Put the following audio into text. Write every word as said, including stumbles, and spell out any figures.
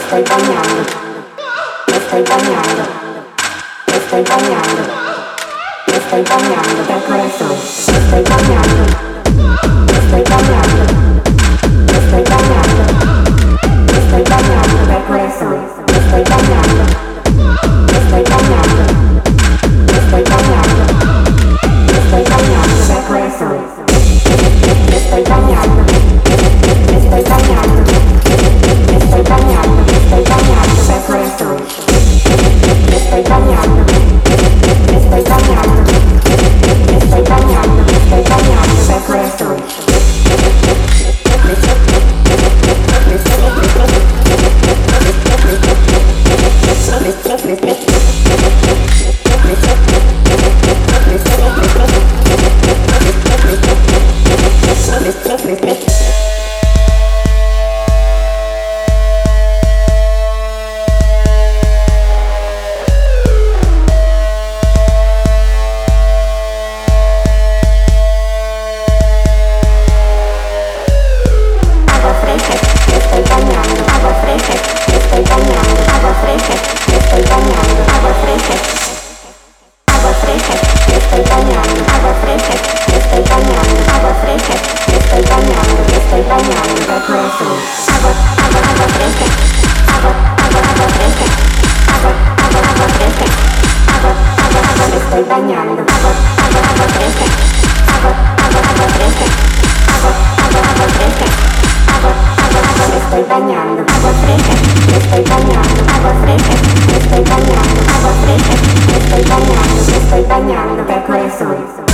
estoy bañando, me estoy bañando, me estoy bañando, me estoy bañando del corazón, me estoy bañando, me estoy bañando, me estoy bañando, me estoy bañando del corazón, me estoy bañando, me estoy bañando, me estoy bañando, me estoy bañando del corazón, me estoy bañando, me estoy bañando, me estoy bañando, me estoy bañando del corazón, me estoy bañando, me estoy bañando, me estoy bañando, me estoy bañando del corazón. Estoy bañando del corazón.